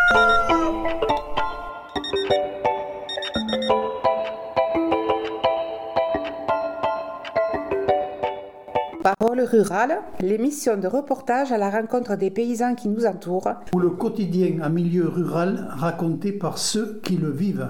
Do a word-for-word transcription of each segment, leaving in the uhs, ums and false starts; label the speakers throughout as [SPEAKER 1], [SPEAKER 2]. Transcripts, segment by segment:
[SPEAKER 1] Parole rurale, l'émission de reportage à la rencontre des paysans qui nous entourent.
[SPEAKER 2] Ou le quotidien en milieu rural raconté par ceux qui le vivent.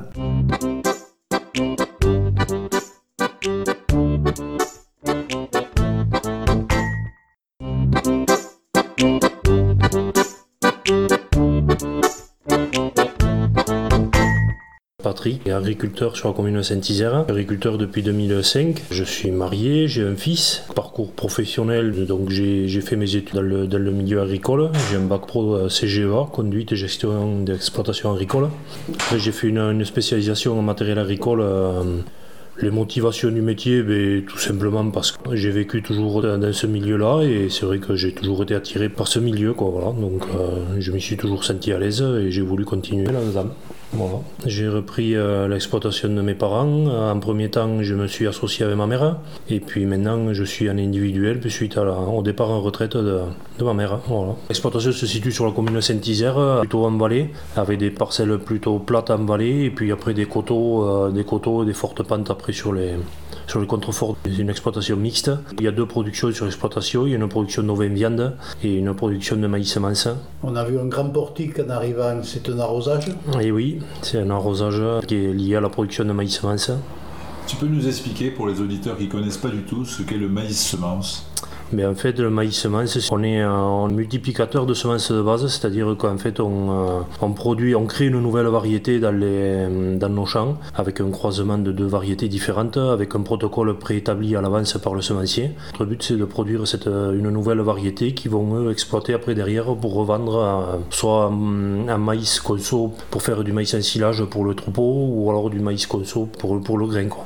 [SPEAKER 3] Patrick, agriculteur sur la commune de Saint-Isère, agriculteur depuis deux mille cinq. Je suis marié, j'ai un fils, parcours professionnel, donc j'ai, j'ai fait mes études dans le, dans le milieu agricole. J'ai un bac pro C G E A, conduite et gestion d'exploitation agricole. Après, j'ai fait une, une spécialisation en matériel agricole. Euh, Les motivations du métier, ben, tout simplement parce que j'ai vécu toujours dans ce milieu-là et c'est vrai que j'ai toujours été attiré par ce milieu, quoi, voilà. Donc euh, je m'y suis toujours senti à l'aise et j'ai voulu continuer là-dedans. Voilà. J'ai repris euh, l'exploitation de mes parents. En premier temps, je me suis associé avec ma mère et puis maintenant je suis en individuel puis suite à la, au départ en retraite de, de ma mère. Voilà. L'exploitation se situe sur la commune de Saint-Isère, plutôt en vallée, avec des parcelles plutôt plates en vallée et puis après des coteaux, euh, des coteaux, des fortes pentes après sur les, sur les contreforts. C'est une exploitation mixte. Il y a deux productions sur l'exploitation. Il y a une production d'ovins viande et une production de maïs mince.
[SPEAKER 2] On a vu un grand portique en arrivant, c'est un arrosage.
[SPEAKER 3] Et oui, c'est un arrosage qui est lié à la production de maïs mince.
[SPEAKER 4] Tu peux nous expliquer pour les auditeurs qui ne connaissent pas du tout ce qu'est le maïs semence ?
[SPEAKER 3] Mais en fait, le maïs semence, on est un multiplicateur de semences de base, c'est-à-dire qu'en fait, on, euh, on produit, on crée une nouvelle variété dans, les, dans nos champs, avec un croisement de deux variétés différentes, avec un protocole préétabli à l'avance par le semencier. Notre but, c'est de produire cette, une nouvelle variété qu'ils vont eux, exploiter après derrière pour revendre à, soit un, un maïs conso pour faire du maïs ensilage pour le troupeau, ou alors du maïs conso pour, pour le grain, quoi.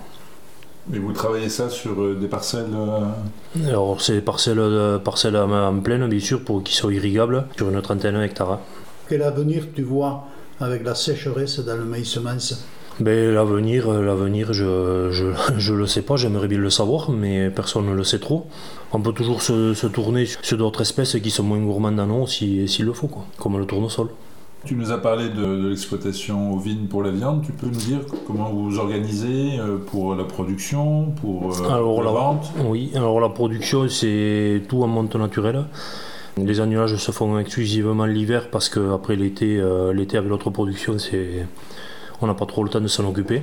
[SPEAKER 4] Et vous travaillez ça sur des parcelles euh...
[SPEAKER 3] Alors c'est des parcelles, euh, parcelles en pleine, bien sûr, pour qu'ils soient irrigables, sur une trentaine d'hectares.
[SPEAKER 2] Quel avenir tu vois avec la sécheresse dans le maïs semence ?
[SPEAKER 3] Ben, l'avenir, l'avenir je, je, je le sais pas, j'aimerais bien le savoir, mais personne ne le sait trop. On peut toujours se, se tourner sur d'autres espèces qui sont moins gourmandes en eau si, s'il le faut, quoi, comme le tournesol.
[SPEAKER 4] Tu nous as parlé de, de l'exploitation ovine pour la viande. Tu peux nous dire comment vous vous organisez pour la production, pour euh,
[SPEAKER 3] alors,
[SPEAKER 4] la,
[SPEAKER 3] la
[SPEAKER 4] vente ?
[SPEAKER 3] Oui, alors la production, c'est tout en monte naturelle. Les annulages se font exclusivement l'hiver parce qu'après l'été, euh, l'été avec l'autre production, c'est... on n'a pas trop le temps de s'en occuper.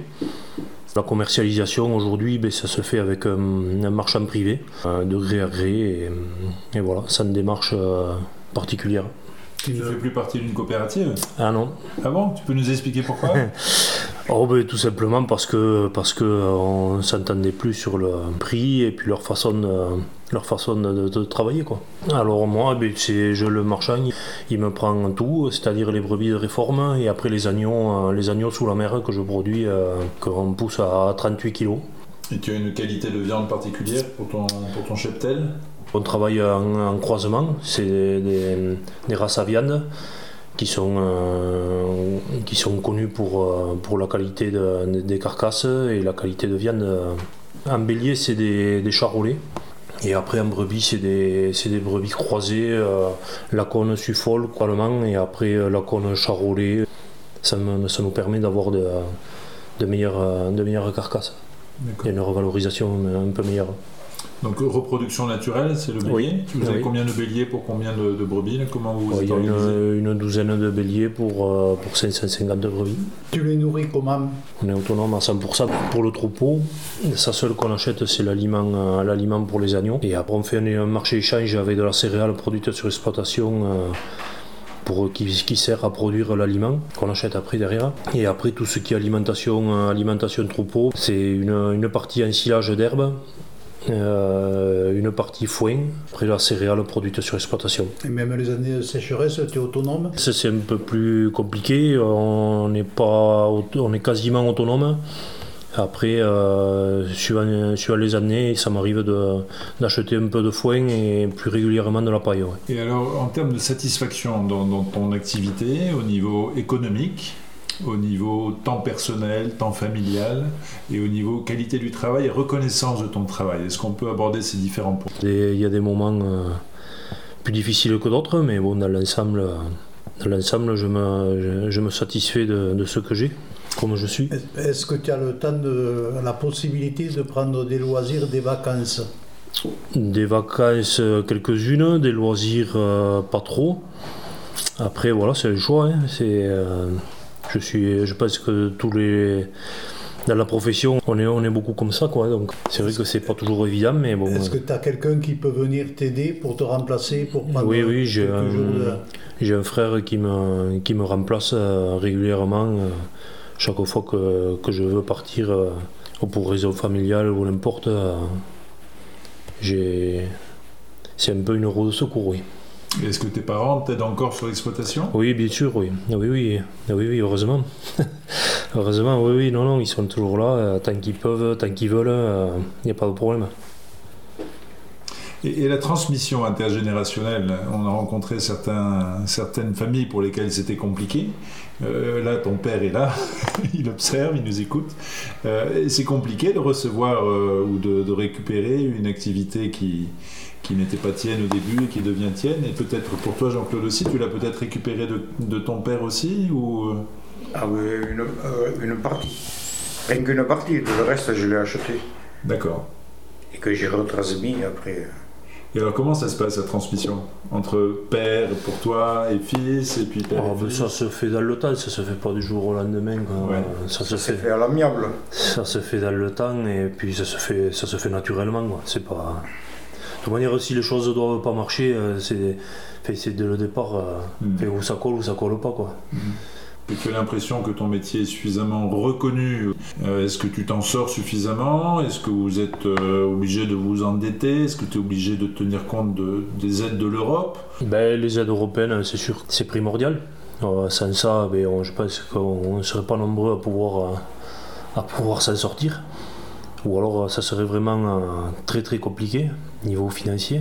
[SPEAKER 3] La commercialisation aujourd'hui, ben, ça se fait avec un, un marchand privé, euh, de gré à gré, et, et voilà, sans démarche euh, particulière.
[SPEAKER 4] Tu ne fais plus partie d'une coopérative ?
[SPEAKER 3] Ah non.
[SPEAKER 4] Ah bon ? Tu peux nous expliquer pourquoi ?
[SPEAKER 3] Oh ben, tout simplement parce que parce que euh, on s'entendait plus sur le prix et puis leur façon de, leur façon de, de travailler, quoi. Alors moi, ben, c'est je le marchand, il, il me prend tout, c'est-à-dire les brebis de réforme et après les agneaux, euh, les agneaux sous la mer que je produis, euh, qu'on pousse à trente-huit kilos.
[SPEAKER 4] Et tu as une qualité de viande particulière pour ton pour ton cheptel ?
[SPEAKER 3] On travaille en, en croisement, c'est des, des races à viande qui sont, euh, qui sont connues pour, euh, pour la qualité de, des carcasses et la qualité de viande. En bélier, c'est des, des charolais. Et après, en brebis, c'est des, c'est des brebis croisées, euh, Laconne, Suffolk, allemand, et après euh, Laconne, charolais. Ça, me, ça nous permet d'avoir de, de, meilleures, de meilleures carcasses. D'accord. Et une revalorisation un peu meilleure.
[SPEAKER 4] Donc reproduction naturelle, c'est le bélier.
[SPEAKER 3] Oui,
[SPEAKER 4] vous avez
[SPEAKER 3] oui.
[SPEAKER 4] Combien de béliers pour combien de, de brebis là? Comment vous vous
[SPEAKER 3] Il y a une, une douzaine de béliers pour, euh, pour cinq cent cinquante brebis.
[SPEAKER 2] Tu les nourris comment?
[SPEAKER 3] On est autonome à cent pour cent pour le troupeau. Ça seul qu'on achète, c'est l'aliment, euh, l'aliment pour les agneaux. Et après on fait un, un marché échange avec de la céréale produite sur exploitation euh, pour, qui, qui sert à produire l'aliment qu'on achète après derrière. Et après tout ce qui est alimentation, euh, alimentation troupeau, c'est une, une partie ensilage d'herbe. Euh, une partie foin, après la céréale produite sur exploitation.
[SPEAKER 2] Et même les années de sécheresse, tu es autonome?
[SPEAKER 3] Ça, c'est un peu plus compliqué, on n'est pas, on est quasiment autonome. Après, euh, suivant, suivant les années, ça m'arrive de, d'acheter un peu de foin et plus régulièrement de la paille. Ouais.
[SPEAKER 4] Et alors, en termes de satisfaction dans, dans ton activité, au niveau économique, au niveau temps personnel, temps familial et au niveau qualité du travail et reconnaissance de ton travail. Est-ce qu'on peut aborder ces différents points?
[SPEAKER 3] Il y a des moments euh, plus difficiles que d'autres, mais bon, dans l'ensemble, euh, dans l'ensemble, je me, je, je me satisfais de, de ce que j'ai, comme je suis.
[SPEAKER 2] Est-ce que tu as le temps, de, la possibilité de prendre des loisirs, des vacances?
[SPEAKER 3] Des vacances, quelques-unes, des loisirs, euh, pas trop. Après, voilà, c'est le choix. Hein. C'est, euh, je, suis, je pense que tous les... Dans la profession, on est, on est beaucoup comme ça, quoi. Donc, c'est vrai que c'est pas toujours évident, mais bon.
[SPEAKER 2] Est-ce que tu as quelqu'un qui peut venir t'aider pour te remplacer, pour prendre
[SPEAKER 3] Oui, oui, j'ai
[SPEAKER 2] quelques
[SPEAKER 3] un,
[SPEAKER 2] jours de...
[SPEAKER 3] j'ai un frère qui me, qui me remplace euh, régulièrement euh, chaque fois que, que je veux partir, euh, ou pour raison familiale ou n'importe. Euh, j'ai... C'est un peu une roue de secours, oui.
[SPEAKER 4] Est-ce que tes parents t'aident encore sur l'exploitation?
[SPEAKER 3] Oui, bien sûr, oui. Oui, oui, oui, oui, heureusement. Heureusement, oui, oui, non, non, ils sont toujours là, euh, tant qu'ils peuvent, tant qu'ils veulent, il euh, n'y a pas de problème.
[SPEAKER 4] Et, et la transmission intergénérationnelle, on a rencontré certains, certaines familles pour lesquelles c'était compliqué. Euh, là, ton père est là, il observe, il nous écoute. Euh, c'est compliqué de recevoir euh, ou de, de récupérer une activité qui... qui n'était pas tienne au début et qui devient tienne, et peut-être pour toi, Jean-Claude aussi, tu l'as peut-être récupéré de, de ton père aussi, ou...
[SPEAKER 5] Ah oui, une, euh, une partie. Rien qu'une partie, le reste je l'ai acheté.
[SPEAKER 4] D'accord.
[SPEAKER 5] Et que j'ai retransmis après.
[SPEAKER 4] Et alors comment ça se passe, la transmission entre père pour toi et fils, et puis père
[SPEAKER 3] oh,
[SPEAKER 4] et fils?
[SPEAKER 3] Ça se fait dans le temps, ça se fait pas du jour au lendemain.
[SPEAKER 4] Ouais.
[SPEAKER 3] Ça,
[SPEAKER 5] ça
[SPEAKER 3] se
[SPEAKER 5] s'est
[SPEAKER 3] fait,
[SPEAKER 5] fait à l'amiable.
[SPEAKER 3] Ça se fait dans le temps, et puis ça se fait, ça se fait naturellement. Quoi. C'est pas... De toute manière, si les choses ne doivent pas marcher, c'est, c'est dès le départ, mm. où ça colle ou ça colle pas. Quoi.
[SPEAKER 4] Mm. Et tu as l'impression que ton métier est suffisamment reconnu. Euh, est-ce que tu t'en sors suffisamment? Est-ce que vous êtes euh, obligé de vous endetter? Est-ce que tu es obligé de tenir compte de, des aides de l'Europe?
[SPEAKER 3] Ben, les aides européennes, c'est sûr, c'est primordial. Euh, sans ça, ben, on, je pense qu'on ne serait pas nombreux à pouvoir, à, à pouvoir s'en sortir. Ou alors ça serait vraiment euh, très très compliqué niveau financier.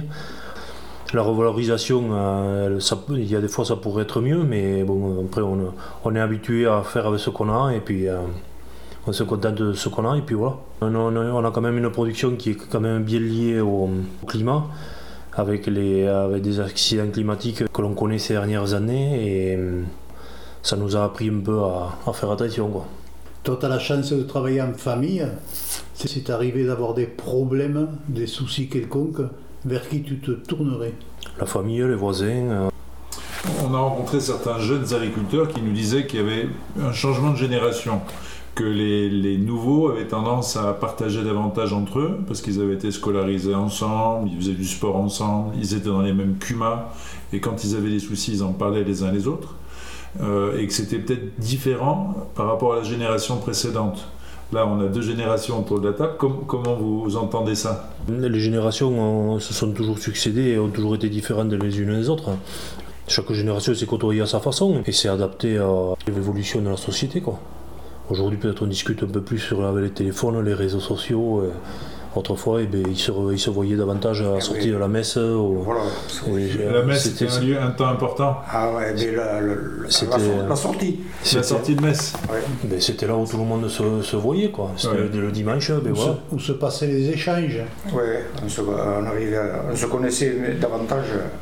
[SPEAKER 3] La revalorisation, euh, ça, il y a des fois ça pourrait être mieux, mais bon, après on, on est habitué à faire avec ce qu'on a, et puis euh, on se contente de ce qu'on a, et puis voilà. On, on, on a quand même une production qui est quand même bien liée au, au climat, avec, les, avec des accidents climatiques que l'on connaît ces dernières années, et ça nous a appris un peu à, à faire attention, quoi.
[SPEAKER 2] Toi, tu as la chance de travailler en famille. Si c'est arrivé d'avoir des problèmes, des soucis quelconques, vers qui tu te tournerais?
[SPEAKER 3] La famille, les voisins. Euh...
[SPEAKER 4] On a rencontré certains jeunes agriculteurs qui nous disaient qu'il y avait un changement de génération, que les, les nouveaux avaient tendance à partager davantage entre eux, parce qu'ils avaient été scolarisés ensemble, ils faisaient du sport ensemble, ils étaient dans les mêmes C U M A, et quand ils avaient des soucis, ils en parlaient les uns les autres. Euh, et que c'était peut-être différent par rapport à la génération précédente. Là, on a deux générations autour de la table. Com- comment vous entendez ça?
[SPEAKER 3] Les générations ont, se sont toujours succédées et ont toujours été différentes les unes des autres. Chaque génération s'est côtoyée à sa façon et s'est adaptée à l'évolution de la société, quoi. Aujourd'hui, peut-être on discute un peu plus sur avec les téléphones, les réseaux sociaux. Et... Autrefois, eh bien, ils, se, ils se voyaient davantage à la sortie oui. de la messe. Ou,
[SPEAKER 5] voilà.
[SPEAKER 3] Oui,
[SPEAKER 4] la messe, c'était un, lieu, un temps important.
[SPEAKER 5] Ah ouais, mais la, la, la, la sortie.
[SPEAKER 4] La sortie de messe.
[SPEAKER 5] Ouais.
[SPEAKER 3] Ben, c'était là où tout le monde se, se voyait, quoi. C'était ouais. le, le dimanche. Ben,
[SPEAKER 2] où,
[SPEAKER 3] voilà.
[SPEAKER 2] se, où se passaient les échanges.
[SPEAKER 5] Oui, on se, on, arrivait à, on se connaissait davantage.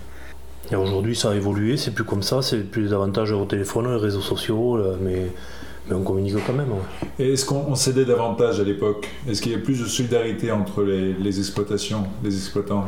[SPEAKER 3] Et aujourd'hui, ça a évolué, c'est plus comme ça, c'est plus davantage au téléphone, les réseaux sociaux, mais... Mais on communique quand même. Ouais.
[SPEAKER 4] Et est-ce qu'on s'aidait davantage à l'époque? Est-ce qu'il y a plus de solidarité entre les, les exploitations, les exploitants?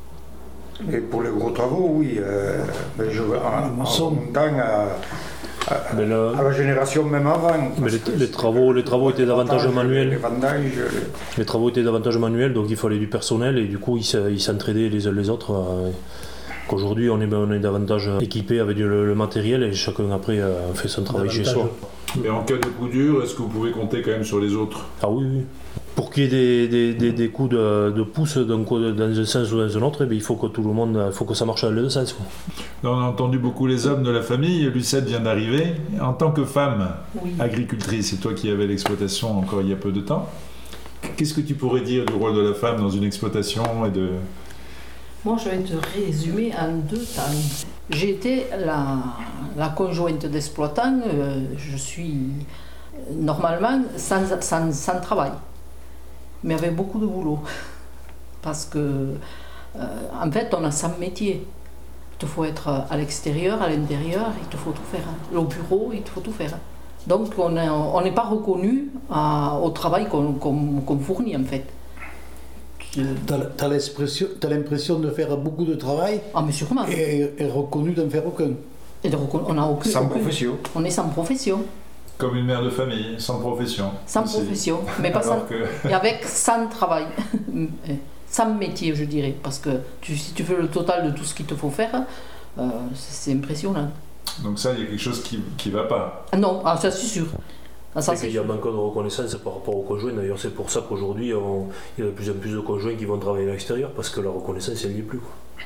[SPEAKER 5] Et pour les gros travaux, oui. Euh, mais je, en, en montant à, à,
[SPEAKER 3] mais le,
[SPEAKER 5] à la génération même avant.
[SPEAKER 3] Mais les, les travaux, les travaux étaient davantage manuels.
[SPEAKER 5] Les vendages. Les...
[SPEAKER 3] les travaux étaient davantage manuels, donc il fallait du personnel et du coup ils s'entraidaient les uns les autres. Euh, Qu'aujourd'hui on est, on est davantage équipé avec le, le matériel et chacun après euh, fait son travail chez soi.
[SPEAKER 4] Mais en cas de coup dur, est-ce que vous pouvez compter quand même sur les autres?
[SPEAKER 3] Ah oui, oui. Pour qu'il y ait des, des, des, des coups de, de pouce donc, dans un sens ou dans un autre, il faut que tout le monde, il faut que ça marche dans les deux sens. Quoi.
[SPEAKER 4] Là, on a entendu beaucoup les hommes de la famille. Lucette vient d'arriver. En tant que femme oui. agricultrice, c'est toi qui avais l'exploitation encore il y a peu de temps. Qu'est-ce que tu pourrais dire du rôle de la femme dans une exploitation et de...
[SPEAKER 6] Moi, je vais te résumer en deux temps. J'ai été la, la conjointe d'exploitant. Euh, je suis normalement sans, sans, sans travail, mais avec beaucoup de boulot. Parce que, euh, en fait, on a cent métiers. te faut être à l'extérieur, à l'intérieur, il te faut tout faire. Au bureau, il te faut tout faire. Donc on n'est pas reconnu à, au travail qu'on qu'on, qu'on fournit en fait.
[SPEAKER 2] Tu as l'impression de faire beaucoup de travail,
[SPEAKER 6] ah, mais sûrement.
[SPEAKER 2] et, et reconnu d'en faire aucun.
[SPEAKER 6] Et de, on a aucune,
[SPEAKER 5] sans
[SPEAKER 6] aucune,
[SPEAKER 5] profession.
[SPEAKER 6] On est sans profession.
[SPEAKER 4] Comme une mère de famille, sans profession.
[SPEAKER 6] Sans aussi. Profession, mais pas sans, que... et avec sans travail, sans métier je dirais, parce que tu, si tu fais le total de tout ce qu'il te faut faire, euh, c'est impressionnant.
[SPEAKER 4] Donc ça, il y a quelque chose qui ne va pas.
[SPEAKER 6] Non, ah, ça c'est sûr.
[SPEAKER 3] Ah, ça, c'est il y a manque de reconnaissance par rapport aux conjoints. D'ailleurs, c'est pour ça qu'aujourd'hui, on, il y a de plus en plus de conjoints qui vont travailler à l'extérieur parce que la reconnaissance, elle n'y est plus. Quoi.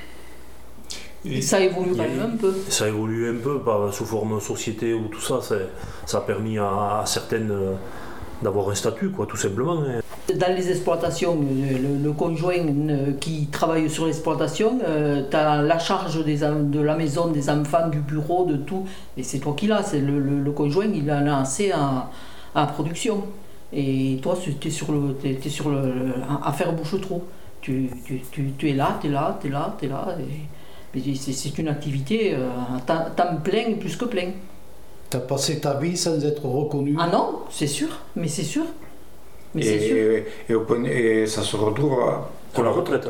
[SPEAKER 6] Et ça évolue quand même un peu.
[SPEAKER 3] Ça évolue un peu, pas sous forme société ou tout ça. Ça a permis à, à certaines d'avoir un statut, quoi, tout simplement.
[SPEAKER 6] Dans les exploitations, le, le conjoint qui travaille sur l'exploitation, euh, tu as la charge des, de la maison, des enfants, du bureau, de tout. Et c'est toi qui l'as. C'est le, le, le conjoint, il en a assez à, à la production. Et toi, tu es sur le, t'es, t'es sur le, à faire bouche-trou. Tu, tu, tu, tu es là, tu es là, tu es là, tu es là. Et, C'est, c'est une activité euh, à temps plein et plus que plein.
[SPEAKER 2] Tu as passé ta vie sans être reconnu?
[SPEAKER 6] Ah non, c'est sûr, mais c'est sûr. Mais
[SPEAKER 5] et,
[SPEAKER 6] c'est sûr.
[SPEAKER 5] Et, et, et ça se retrouve pour la retraite.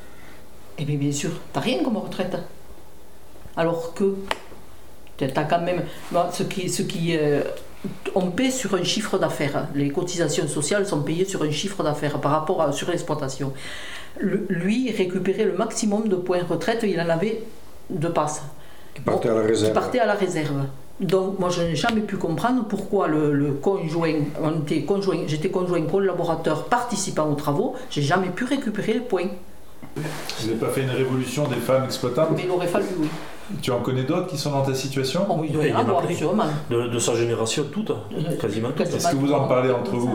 [SPEAKER 6] Eh bien, bien sûr, tu n'as rien comme retraite. Alors que tu as quand même. Ce qui. Ce qui euh, on paie sur un chiffre d'affaires. Les cotisations sociales sont payées sur un chiffre d'affaires par rapport à sur l'exploitation. Lui, récupérait le maximum de points retraite, il en avait de passe.
[SPEAKER 5] Qui partait à la réserve.
[SPEAKER 6] Qui partait à la réserve. Donc, moi, je n'ai jamais pu comprendre pourquoi le, le conjoint, on était conjoint, j'étais conjoint collaborateur participant aux travaux, j'ai jamais pu récupérer les points.
[SPEAKER 4] Vous n'avez pas fait une révolution des femmes exploitantes?
[SPEAKER 6] Mais il aurait fallu, oui.
[SPEAKER 4] Tu en connais d'autres qui sont dans ta situation?
[SPEAKER 6] Oh, oui, il doit y en avoir, sûrement.
[SPEAKER 3] De, de sa génération, toutes, quasiment toutes.
[SPEAKER 4] Est-ce que vous en parlez entre vous?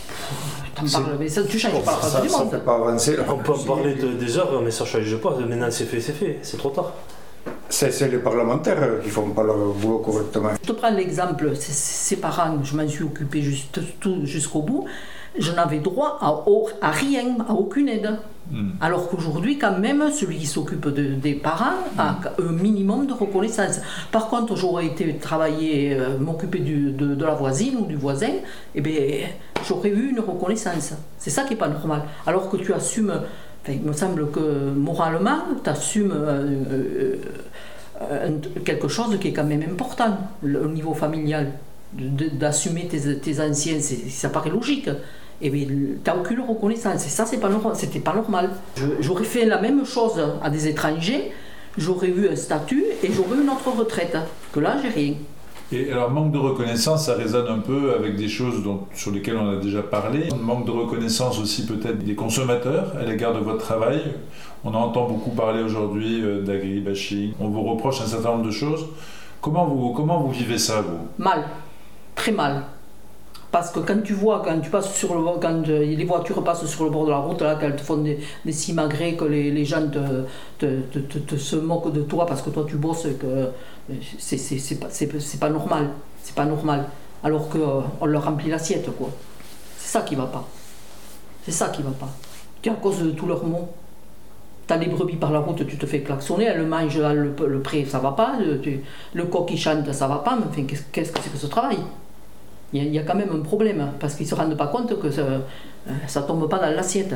[SPEAKER 6] Parles, mais ça, tu changes pas,
[SPEAKER 5] ça,
[SPEAKER 6] du
[SPEAKER 5] ça
[SPEAKER 6] monde.
[SPEAKER 5] Peut pas avancer, là.
[SPEAKER 3] On peut en parler de, des heures, mais ça ne change pas. Maintenant, c'est fait, c'est fait. C'est trop tard.
[SPEAKER 5] C'est, c'est les parlementaires qui ne font pas leur boulot correctement.
[SPEAKER 6] Je te prends l'exemple, ses parents, je m'en suis occupé juste, tout, jusqu'au bout. Je n'avais droit à, à rien, à aucune aide. Mm. Alors qu'aujourd'hui, quand même, celui qui s'occupe de, des parents a un minimum de reconnaissance. Par contre, j'aurais été travailler, euh, m'occuper du, de, de la voisine ou du voisin, eh bien, j'aurais eu une reconnaissance. C'est ça qui n'est pas normal. Alors que tu assumes, enfin, il me semble que moralement, tu assumes euh, euh, euh, quelque chose qui est quand même important, le, au niveau familial. De, d'assumer tes, tes anciens, c'est, ça paraît logique. Et bien, tu n'as aucune reconnaissance. Et ça, c'est pas, c'était pas normal. Je, j'aurais fait la même chose à des étrangers, j'aurais eu un statut et j'aurais eu une autre retraite. Que là, j'ai rien.
[SPEAKER 4] Et alors, manque de reconnaissance, ça résonne un peu avec des choses dont, sur lesquelles on a déjà parlé. Manque de reconnaissance aussi peut-être des consommateurs à l'égard de votre travail. On entend beaucoup parler aujourd'hui d'agri-bashing. On vous reproche un certain nombre de choses. Comment vous, comment vous vivez ça, vous?
[SPEAKER 6] Mal. Très mal. Parce que quand tu vois, quand tu passes sur le quand les voitures passent sur le bord de la route, là, quand elles te font des, des simagrées, que les, les gens te, te, te, te, te se moquent de toi parce que toi tu bosses, que c'est, c'est, c'est, pas, c'est, c'est pas normal. C'est pas normal. Alors qu'on leur remplit l'assiette, quoi. C'est ça qui va pas. C'est ça qui va pas. Tu à cause de tous leurs mots. T'as les brebis par la route, tu te fais klaxonner, elles mangent le, le pré, ça va pas. Le, tu, le coq qui chante, ça va pas. Mais enfin, qu'est-ce, qu'est-ce que c'est que ce travail? Il y, a, il y a quand même un problème, parce qu'ils ne se rendent pas compte que ça ne tombe pas dans l'assiette.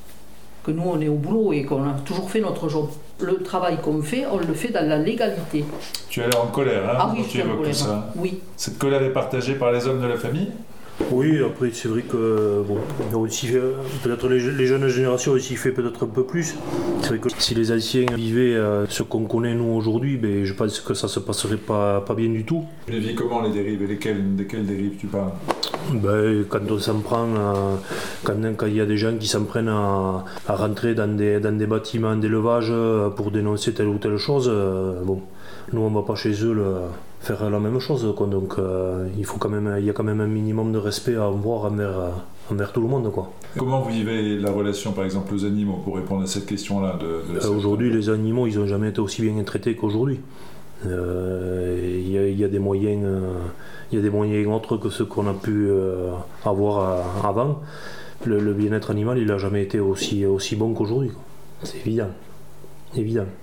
[SPEAKER 6] Que nous, on est au boulot et qu'on a toujours fait notre job. Le travail qu'on fait, on le fait dans la légalité.
[SPEAKER 4] Tu as l'air en colère, hein,
[SPEAKER 6] ah, oui,
[SPEAKER 4] quand tu évoques tout ça.
[SPEAKER 6] Oui.
[SPEAKER 4] Cette colère est partagée par les hommes de la famille?
[SPEAKER 3] Oui, après c'est vrai que bon, on a aussi fait, peut-être les, les jeunes générations ont aussi fait peut-être un peu plus. C'est vrai que si les anciens vivaient euh, ce qu'on connaît nous aujourd'hui, ben, je pense que ça se passerait pas, pas bien du tout.
[SPEAKER 4] Les vis comment les dérives et lesquelles, desquelles dérives tu parles?
[SPEAKER 3] Ben, quand on s'en prend, euh, quand, quand il y a des gens qui s'en prennent à, à rentrer dans des, dans des bâtiments d'élevage pour dénoncer telle ou telle chose, euh, bon, nous on va pas chez eux le, faire la même chose, quoi. Donc euh, il faut quand même, il y a quand même un minimum de respect à avoir envers, envers tout le monde, quoi.
[SPEAKER 4] Comment vous vivez la relation par exemple aux animaux, pour répondre à cette question-là de, de
[SPEAKER 3] euh, Aujourd'hui les animaux ils n'ont jamais été aussi bien traités qu'aujourd'hui. Il euh, y, y, y a des moyens, euh, y a des moyens autres que ceux qu'on a pu euh, avoir euh, avant. Le, le bien-être animal il n'a jamais été aussi, aussi bon qu'aujourd'hui, quoi. C'est évident, évident.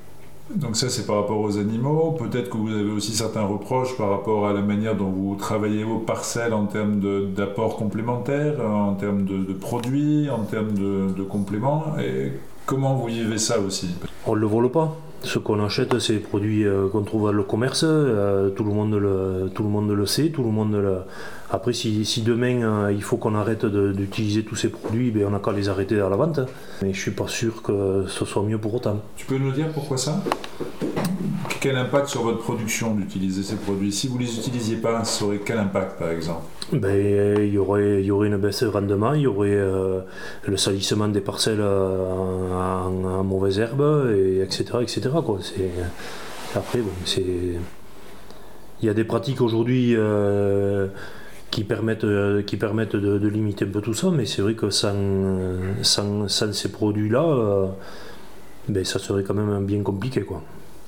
[SPEAKER 4] Donc ça, c'est par rapport aux animaux. Peut-être que vous avez aussi certains reproches par rapport à la manière dont vous travaillez vos parcelles en termes de, d'apports complémentaires, en termes de, de produits, en termes de, de compléments. Et comment vous vivez ça aussi?
[SPEAKER 3] On ne le vole pas. Ce qu'on achète, c'est des produits euh, qu'on trouve dans le commerce. Euh, tout, le monde le, tout le monde le sait. Tout le monde le... Après, si, si demain, euh, il faut qu'on arrête de, d'utiliser tous ces produits, ben, on n'a qu'à les arrêter à la vente. Mais je ne suis pas sûr que ce soit mieux pour autant.
[SPEAKER 4] Tu peux nous dire pourquoi ça? Quel impact sur votre production d'utiliser ces produits? Si vous ne les utilisiez pas, ça aurait quel impact, par exemple?
[SPEAKER 3] Ben, il y aurait, il y aurait une baisse de rendement, il y aurait euh, le salissement des parcelles euh, en, en mauvaise herbe, et etc. etc. Quoi. C'est, après, bon, c'est, il y a des pratiques aujourd'hui euh, qui permettent, euh, qui permettent de, de limiter un peu tout ça, mais c'est vrai que sans, sans, sans ces produits-là, euh, ben, ça serait quand même bien compliqué, quoi.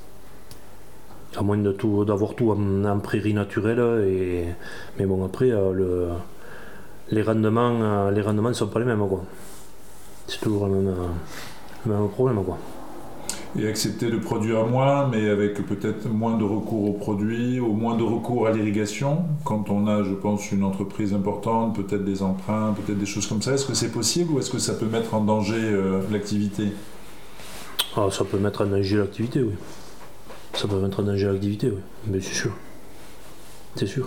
[SPEAKER 3] À moins de tout, d'avoir tout en, en prairie naturelle. Et, mais bon, après, euh, le, les rendements euh, les rendements ne sont pas les mêmes, quoi. C'est toujours le même, euh, le même problème, quoi.
[SPEAKER 4] Et accepter de produire moins, mais avec peut-être moins de recours aux produits, ou moins de recours à l'irrigation, quand on a, je pense, une entreprise importante, peut-être des emprunts, peut-être des choses comme ça. Est-ce que c'est possible ou est-ce que ça peut mettre en danger euh, l'activité?
[SPEAKER 3] Ah, ça peut mettre en danger l'activité, oui. Ça peut mettre en danger l'activité, oui. Mais c'est sûr. C'est sûr.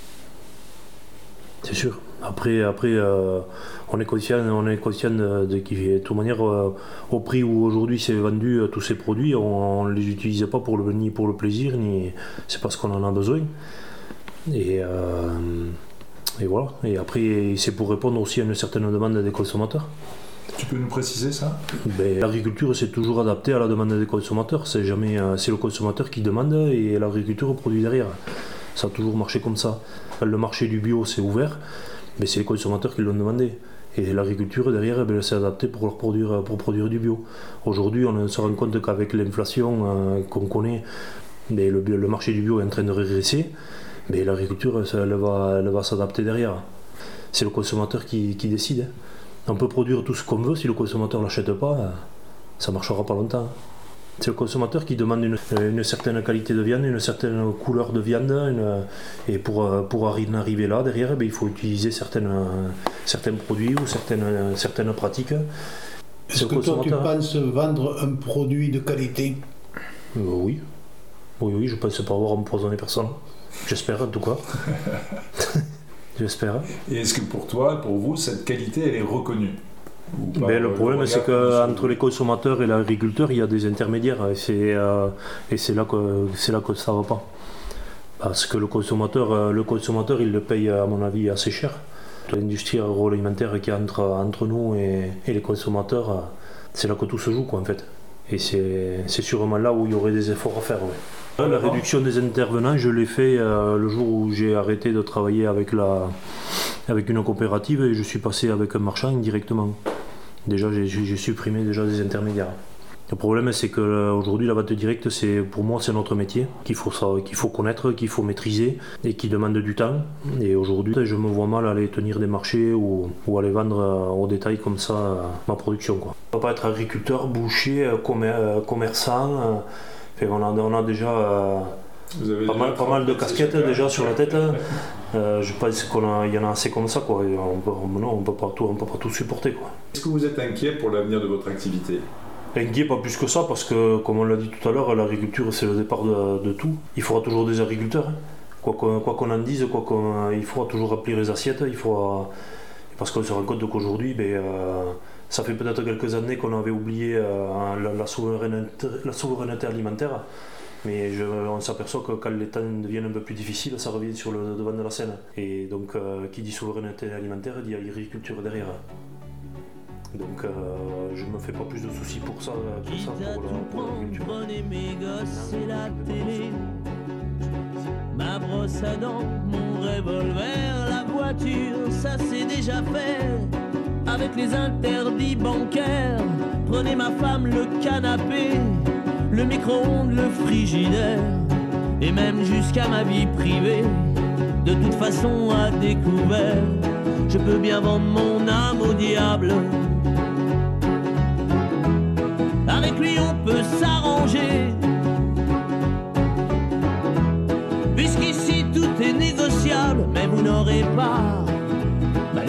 [SPEAKER 3] C'est sûr. Après, après euh, on est conscient, on est conscient de, de, de, de toute manière, euh, au prix où aujourd'hui c'est vendu euh, tous ces produits, on ne les utilise pas pour le, ni pour le plaisir, ni c'est parce qu'on en a besoin. Et, euh, et voilà. Et après, c'est pour répondre aussi à une certaine demande des consommateurs.
[SPEAKER 4] Tu peux nous préciser ça?
[SPEAKER 3] Ben, l'agriculture s'est toujours adaptée à la demande des consommateurs. C'est jamais, euh, c'est le consommateur qui demande et l'agriculture produit derrière. Ça a toujours marché comme ça. Le marché du bio s'est ouvert, mais c'est les consommateurs qui l'ont demandé. Et l'agriculture derrière, ben, elle s'est adaptée pour, leur produire, pour produire du bio. Aujourd'hui, on se rend compte qu'avec l'inflation euh, qu'on connaît, ben, le, le marché du bio est en train de régresser. Ben, l'agriculture, elle va, elle va s'adapter derrière. C'est le consommateur qui, qui décide. Hein. On peut produire tout ce qu'on veut, si le consommateur ne l'achète pas, ça ne marchera pas longtemps. C'est le consommateur qui demande une, une certaine qualité de viande, une certaine couleur de viande, une, et pour, pour arriver là, derrière, eh bien, il faut utiliser certaines, certains produits ou certaines, certaines pratiques.
[SPEAKER 2] Est-ce que toi tu penses vendre un produit de qualité?
[SPEAKER 3] euh, Oui. Oui, oui, je ne pense pas avoir empoisonné personne. J'espère en tout cas. J'espère.
[SPEAKER 4] Et est-ce que pour toi, pour vous, cette qualité, elle est reconnue?
[SPEAKER 3] Ben, le problème, c'est qu'entre les consommateurs et l'agriculteur, il y a des intermédiaires. Et c'est, euh, et c'est, là, que, c'est là que ça ne va pas. Parce que le consommateur, le consommateur, il le paye, à mon avis, assez cher. L'industrie agroalimentaire qui est entre, entre nous et, et les consommateurs, c'est là que tout se joue, quoi, en fait. Et c'est, c'est sûrement là où il y aurait des efforts à faire. Ouais. La réduction des intervenants, je l'ai fait euh, le jour où j'ai arrêté de travailler avec, la, avec une coopérative et je suis passé avec un marchand directement. Déjà, j'ai, j'ai supprimé déjà des intermédiaires. Le problème, c'est qu'aujourd'hui, la vente directe, c'est, pour moi, c'est notre métier qu'il faut, ça, qu'il faut connaître, qu'il faut maîtriser et qui demande du temps. Et aujourd'hui, je me vois mal aller tenir des marchés ou, ou aller vendre euh, au détail comme ça euh, ma production, quoi. On ne peut pas être agriculteur, boucher, commer- commerçant. Euh, Fait on, a, on a déjà euh, pas, mal, pas mal de casquettes déjà sur la tête. Euh, je pense qu'il y en a assez comme ça, quoi. Et on peut, non, on peut pas tout, on peut pas tout supporter, quoi.
[SPEAKER 4] Est-ce que vous êtes inquiet pour l'avenir de votre activité?
[SPEAKER 3] Inquiet, pas plus que ça, parce que, comme on l'a dit tout à l'heure, l'agriculture c'est le départ de, de tout. Il faudra toujours des agriculteurs. Hein. Quoi, qu'on, quoi qu'on en dise, quoi qu'on, il faudra toujours remplir les assiettes. Il faudra, parce qu'on se rend compte qu'aujourd'hui, ben, euh, ça fait peut-être quelques années qu'on avait oublié euh, la, la, souveraineté, la souveraineté alimentaire, mais je, on s'aperçoit que quand les temps deviennent un peu plus difficiles, ça revient sur le devant de la scène. Et donc, euh, qui dit souveraineté alimentaire, dit agriculture derrière. Donc, euh, je me fais pas plus de soucis pour ça que ça pour, la, pour l'agriculture.
[SPEAKER 7] Prenez mes gosses et la télé, ma brosse à dents, mon revolver, la voiture, ça c'est déjà fait. Avec les interdits bancaires, prenez ma femme, le canapé, le micro-ondes, le frigidaire, et même jusqu'à ma vie privée, de toute façon à découvert, je peux bien vendre mon âme au diable. Avec lui on peut s'arranger,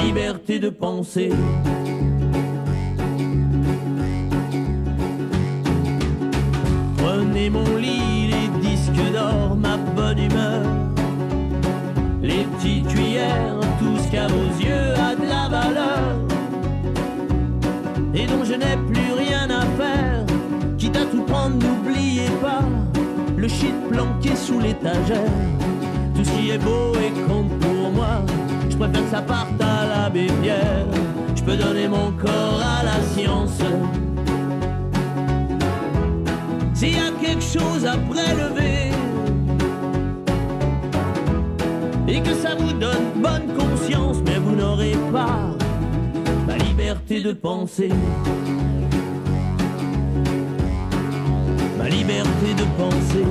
[SPEAKER 7] liberté de penser. Prenez mon lit, les disques d'or, ma bonne humeur, les petites cuillères, tout ce qu'à vos yeux a de la valeur et dont je n'ai plus rien à faire. Quitte à tout prendre, n'oubliez pas le shit planqué sous l'étagère. Tout ce qui est beau et compte pour moi, je préfère que ça parte à l'abbé Pierre. Je peux donner mon corps à la science. S'il y a quelque chose à prélever et que ça vous donne bonne conscience, mais vous n'aurez pas la liberté de penser. Ma liberté de penser.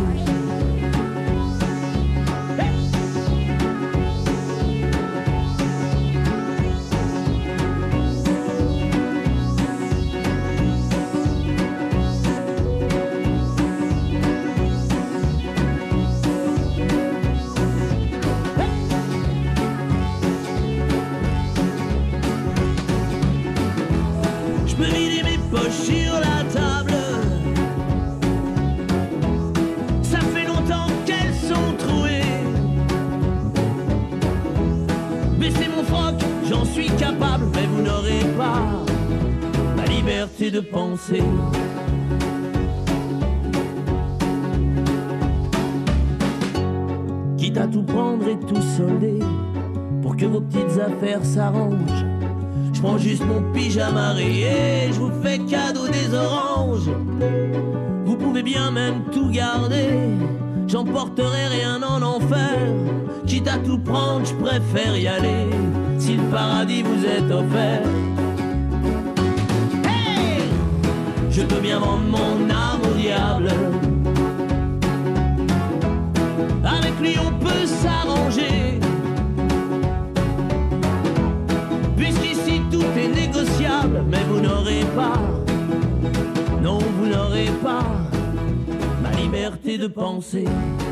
[SPEAKER 7] Je peux vider mes poches sur la table. Ça fait longtemps qu'elles sont trouées. Baisser mon froc, j'en suis capable, mais vous n'aurez pas ma liberté de penser. Quitte à tout prendre et tout solder pour que vos petites affaires s'arrangent, je prends juste mon pyjama rayé, je vous fais cadeau des oranges. Vous pouvez bien même tout garder, j'emporterai rien en enfer. Quitte à tout prendre, je préfère y aller, si le paradis vous est offert. Hey! Je peux bien vendre mon âme au diable, avec lui on peut s'arranger, puisqu'ici tout est négociable. Mais vous n'aurez pas, non vous n'aurez pas ma liberté de penser.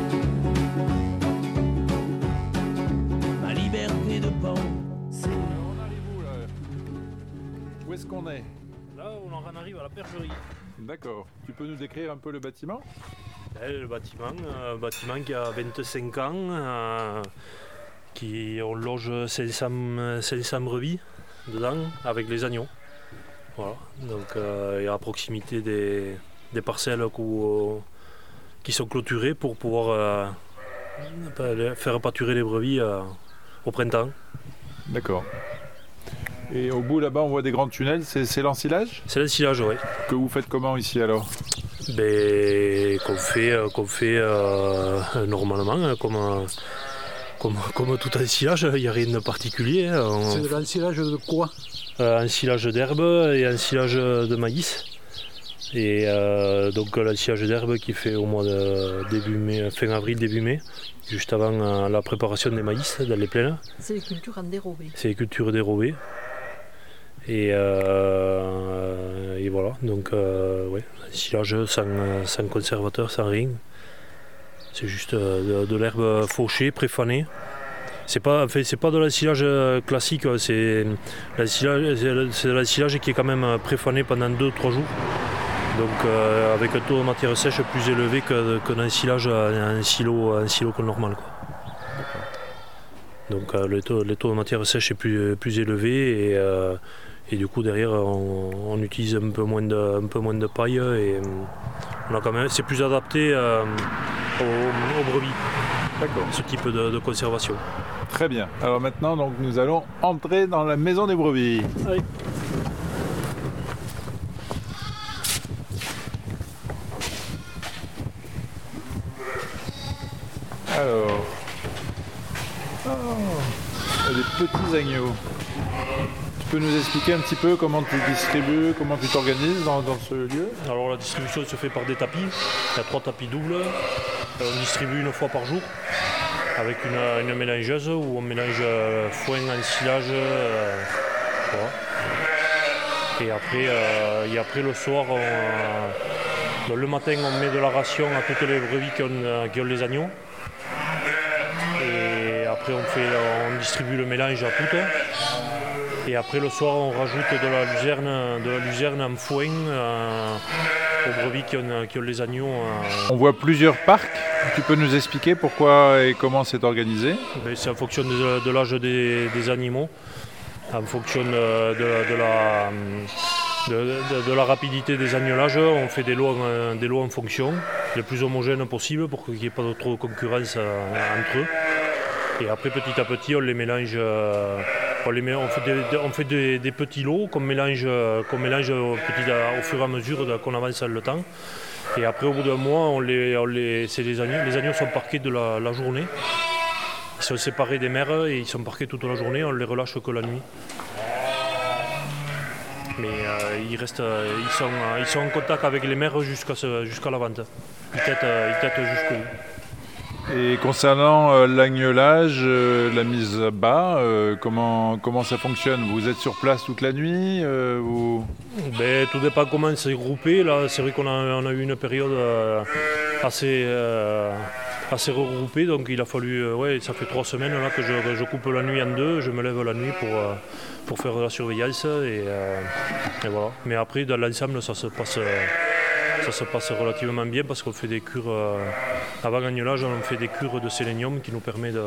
[SPEAKER 7] Ma liberté de penser.
[SPEAKER 4] On arrive où là? Où est-ce qu'on est?
[SPEAKER 3] Là, on en arrive à la percherie.
[SPEAKER 4] D'accord. Tu peux nous décrire un peu le bâtiment?
[SPEAKER 3] Ouais, le bâtiment, un bâtiment qui a vingt-cinq ans, euh, qui on loge cinq cents brebis dedans avec les agneaux. Voilà. Donc, euh, et à proximité des, des parcelles où, qui sont clôturées pour pouvoir euh, faire pâturer les brebis euh, au printemps.
[SPEAKER 4] D'accord. Et au bout là-bas, on voit des grands tunnels, c'est, c'est l'ensilage?
[SPEAKER 3] C'est l'ensilage, oui.
[SPEAKER 4] Que vous faites comment ici alors?
[SPEAKER 3] Ben, qu'on fait, qu'on fait euh, normalement, comme, comme, comme tout ensilage, il n'y a rien de particulier. On...
[SPEAKER 2] C'est de l'ensilage de quoi?
[SPEAKER 3] euh, Ensilage d'herbe et ensilage de maïs. Et euh, donc l'ensilage d'herbe qui fait au mois de début mai, fin avril, début mai, juste avant euh, la préparation des maïs dans les plaines.
[SPEAKER 6] C'est les cultures en dérobé.
[SPEAKER 3] C'est les cultures dérobées. Et, euh, et voilà, donc euh, ouais, ensilage sans, sans conservateur, sans rien. C'est juste de, de l'herbe fauchée, préfanée. C'est pas, en fait, c'est pas de l'ensilage classique, c'est l'ensilage, c'est de l'ensilage qui est quand même préfané pendant deux trois jours. Donc euh, avec un taux de matière sèche plus élevé que, que l'ensilage en silo, en silo normal, quoi. Donc euh, le, taux, le taux de matière sèche est plus, plus élevé et, euh, et du coup derrière on, on utilise un peu moins de, un peu moins de paille et on a quand même, c'est plus adapté euh, aux, aux brebis.
[SPEAKER 4] D'accord.
[SPEAKER 3] Ce type de, de conservation.
[SPEAKER 4] Très bien. Alors maintenant, donc, nous allons entrer dans la maison des brebis.
[SPEAKER 3] Allez.
[SPEAKER 4] Alors, oh, il y a des petits agneaux. Tu peux nous expliquer un petit peu comment tu distribues, comment tu t'organises dans, dans ce lieu?
[SPEAKER 3] Alors la distribution se fait par des tapis. Il y a trois tapis doubles. On distribue une fois par jour avec une, une mélangeuse où on mélange foin, ensilage. Euh, voilà. Et après, euh, et après le soir, on, euh, le matin on met de la ration à toutes les brebis qui ont, qui ont les agneaux. Et après on, fait, on distribue le mélange à toutes. Et après le soir, on rajoute de la luzerne, de la luzerne en foin euh, aux brebis qui ont, qui ont les agneaux. Euh.
[SPEAKER 8] On voit plusieurs parcs. Tu peux nous expliquer pourquoi et comment c'est organisé?
[SPEAKER 3] Ben, c'est en fonction de, de l'âge des, des animaux, en fonction de, de, de, la, de, de, de la rapidité des agnelages. On fait des lots, des lots en fonction, le plus homogène possible pour qu'il n'y ait pas trop de concurrence entre eux. Et après, petit à petit, on les mélange. On, les met, on fait, des, on fait des, des petits lots qu'on mélange, qu'on mélange au, petit, au fur et à mesure de, qu'on avance le temps. Et après, au bout d'un mois, on les, on les, c'est les agneaux. Les agneaux sont parqués de la, la journée. Ils sont séparés des mères et ils sont parqués toute la journée. On les relâche que la nuit. Mais euh, ils, restent, ils, sont, ils sont en contact avec les mères jusqu'à, jusqu'à la vente. Ils têtent, ils têtent jusqu'au bout.
[SPEAKER 8] Et concernant euh, l'agnelage, euh, la mise à bas, euh, comment, comment ça fonctionne? Vous êtes sur place toute la nuit euh, vous...
[SPEAKER 3] ben, tout dépend comment c'est groupé. Là, c'est vrai qu'on a, on a eu une période euh, assez, euh, assez regroupée, donc il a fallu, euh, ouais, ça fait trois semaines là, que je, je coupe la nuit en deux, je me lève la nuit pour, euh, pour faire la surveillance. Et, euh, et voilà. Mais après, dans l'ensemble, ça se passe... Euh, Ça se passe relativement bien parce qu'on fait des cures, euh, avant l'agnelage, on fait des cures de sélénium qui nous permet de,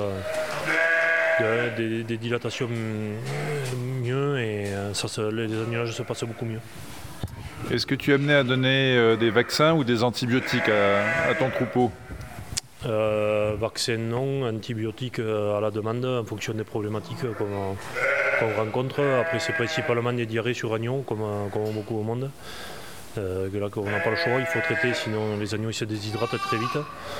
[SPEAKER 3] de, de, des dilatations mieux et ça se, les agnelages se passent beaucoup mieux.
[SPEAKER 8] Est-ce que tu es amené à donner euh, des vaccins ou des antibiotiques à, à ton troupeau?
[SPEAKER 3] euh, Vaccins non, antibiotiques à la demande en fonction des problématiques qu'on, qu'on rencontre. Après c'est principalement des diarrhées sur agneaux comme, comme beaucoup au monde. Euh, là qu'on n'a pas le choix, il faut traiter, sinon les agneaux ils se déshydratent très vite.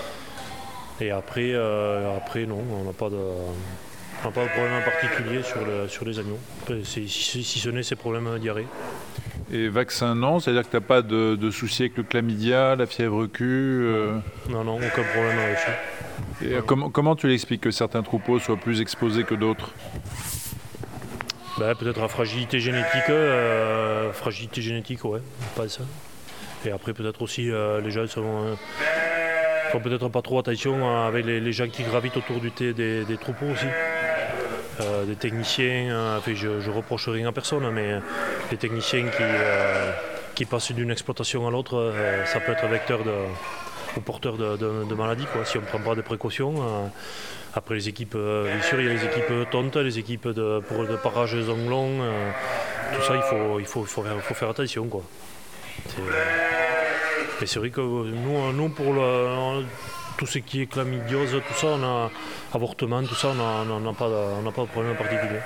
[SPEAKER 3] Et après, euh, après non, on n'a pas de, on n'a pas de problème particulier sur, le, sur les agneaux, si, si, si ce n'est ces problèmes de diarrhée.
[SPEAKER 8] Et vaccin non, c'est-à-dire que tu n'as pas de, de soucis avec le chlamydia, la fièvre Q euh...
[SPEAKER 3] Non, non, aucun problème avec ça.
[SPEAKER 8] Et comment, comment tu l'expliques que certains troupeaux soient plus exposés que d'autres?
[SPEAKER 3] Ben, peut-être la fragilité génétique, euh, fragilité génétique, ouais, pas ça. Et après peut-être aussi euh, les gens sont, euh, font peut-être pas trop attention avec les, les gens qui gravitent autour du thé des, des troupeaux aussi. Euh, des techniciens, euh, enfin, je, je reproche rien à personne, mais des techniciens qui, euh, qui passent d'une exploitation à l'autre, euh, ça peut être vecteur de, ou porteur de, de, de maladies quoi, si on ne prend pas des précautions. Euh, Après les équipes, euh, bien sûr, il y a les équipes tontes, les équipes de, pour de parage zone long, euh, tout ça, il faut, il faut, il faut, faire, faut faire attention. Quoi. C'est, euh, et c'est vrai que nous, nous pour le, tout ce qui est chlamydiose, tout ça, on a avortement, tout ça, on n'a pas, pas de problème particulier.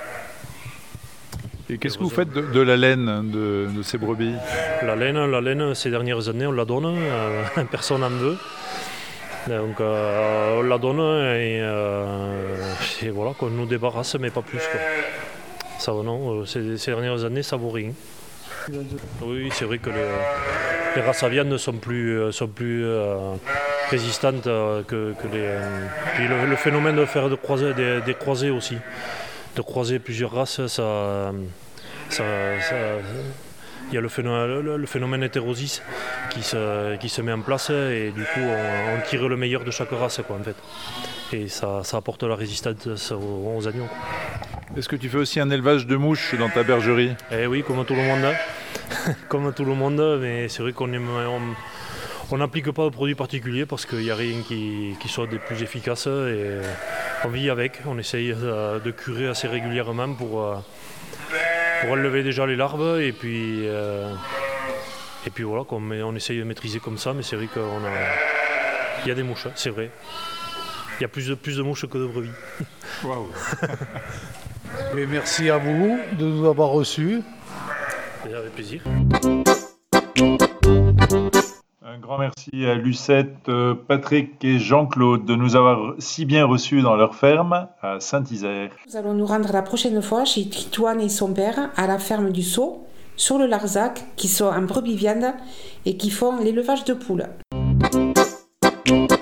[SPEAKER 8] Et qu'est-ce que vous faites de, de la laine de, de ces brebis? La
[SPEAKER 3] laine, la laine, ces dernières années, on la donne, euh, personne n'en veut. Donc euh, on la donne et, euh, et voilà, qu'on nous débarrasse, mais pas plus. Quoi. Ça, non, ces, ces dernières années, ça vaut rien. Oui, c'est vrai que les, les races à viande sont plus, sont plus euh, résistantes que, que les. Puis le, le phénomène de faire de croiser, des, des croisés aussi, de croiser plusieurs races, ça. ça, ça il y a le phénomène, le phénomène hétérosis qui se, qui se met en place et du coup on, on tire le meilleur de chaque race quoi, en fait. Et ça, ça apporte la résistance aux, aux agneaux.
[SPEAKER 8] Est-ce que tu fais aussi un élevage de mouches dans ta bergerie?
[SPEAKER 3] Eh oui, comme tout le monde. Comme tout le monde, mais c'est vrai qu'on on n'applique pas de produits particuliers parce qu'il n'y a rien qui, qui soit des plus efficaces et on vit avec. On essaye de curer assez régulièrement pour... pour enlever déjà les larves et puis, euh, et puis voilà, on, on essaye de maîtriser comme ça, mais c'est vrai qu'il y a des mouches, c'est vrai. Il y a plus de, plus de mouches que de brebis.
[SPEAKER 2] Waouh. Et merci à vous de nous avoir reçus.
[SPEAKER 3] Et avec plaisir.
[SPEAKER 4] Un grand merci à Lucette, Patrick et Jean-Claude de nous avoir si bien reçus dans leur ferme à Saint-Isère.
[SPEAKER 1] Nous allons nous rendre la prochaine fois chez Titoine et son père à la ferme du Sceau, sur le Larzac, qui sont en brebis viande et qui font l'élevage de poules.